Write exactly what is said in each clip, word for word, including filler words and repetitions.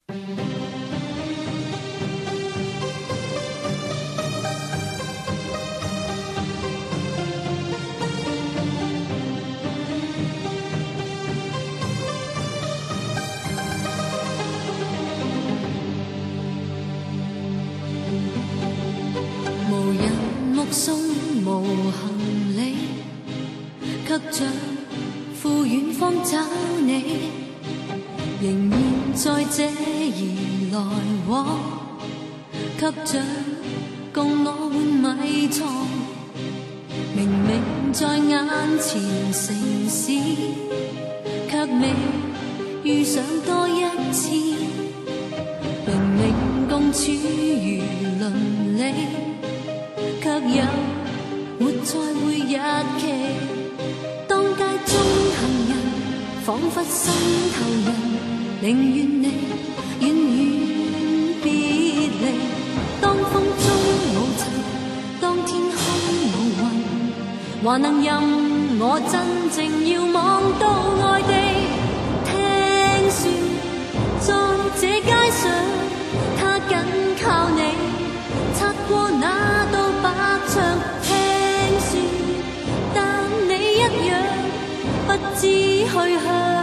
无人目送无行李，却像赴远方找你，仍然在这儿来往，却像共我换米床。明明在眼前城市，却未遇上多一次。明明共处如邻里，却有没再会日期。当街中行人仿佛心头人，宁愿你远远别离。当风中无尘，当天空无云，还能任我真正遥望到外地。听说在这街上，他紧靠你，擦过那道白墙。听说，但你一样不知去向。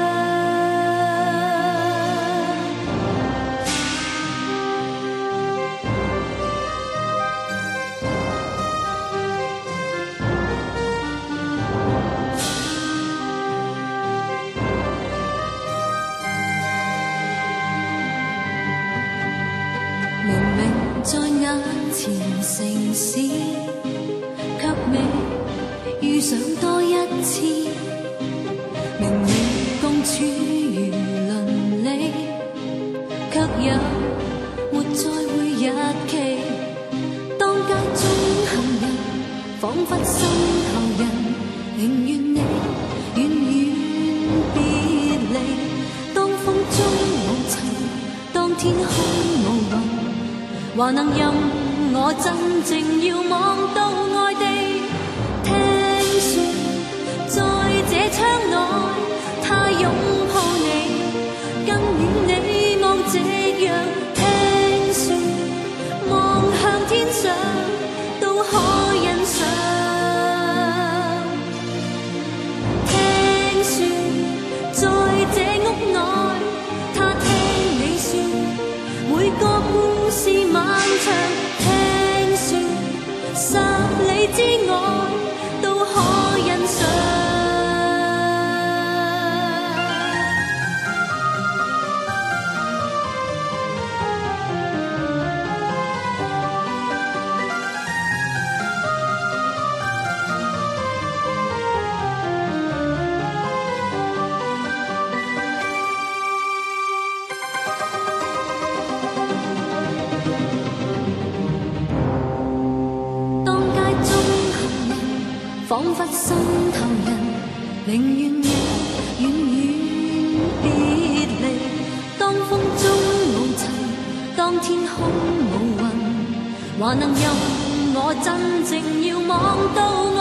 明明在眼前城市，却未遇上多一次。明明共处如邻里，却有没再会日期。当街中行人仿佛心头人，宁愿你远远别离。当风中无尘，当天空无云，还能任我真正遥望到外地。听说在这窗内，他拥抱你，更與你望這樣。聽說望向天上都可欣賞。聽說在這屋內，他聽你說每個故事漫長。聽說十里之外都可欣賞。仿佛心頭人，寧願你遠遠別離。當風中無塵，當天空無雲，還能任我真正遙望到